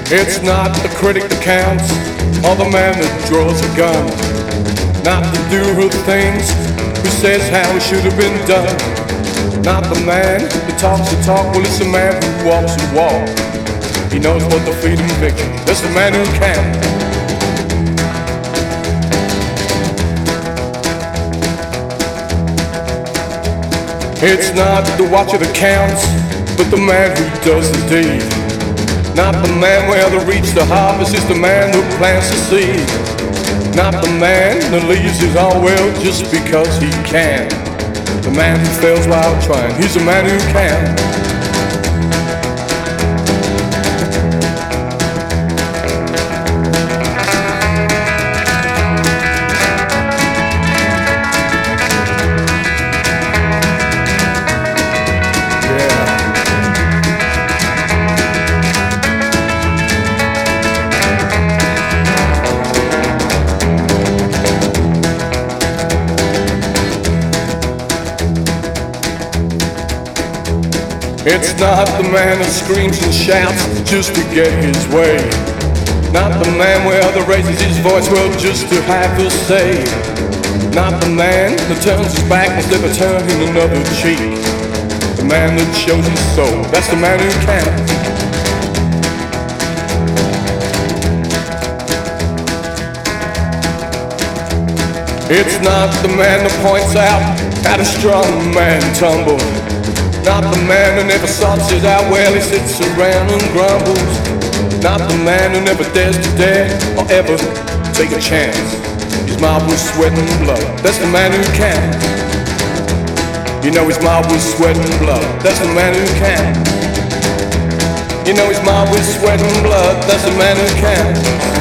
It's not the critic that counts, or the man that draws a gun. Not the doer of things who says how it should have been done. Not the man that talks the talk, well, it's the man who walks the walk. He knows what the freedom of victory, that's the man who can. It's not the watcher that counts, but the man who does the deed. Not the man where to reach the harvest, it's the man who plants the seed. Not the man that leaves his all well just because he can. The man who fails while trying, he's the man who can. It's not the man that screams and shouts just to get his way. Not the man where other raises his voice, well, just to have a say. Not the man that turns his back instead of turning another cheek. The man that shows his soul, that's the man who can. It's not the man that points out how a strong man tumbles. Not the man who never sorts it out, well, he sits around and grumbles. Not the man who never dares to dare or ever take a chance. He's marred with sweat and blood, that's the man who can. You know he's marred with sweat and blood, that's the man who can. You know he's marred with sweat and blood, that's the man who can.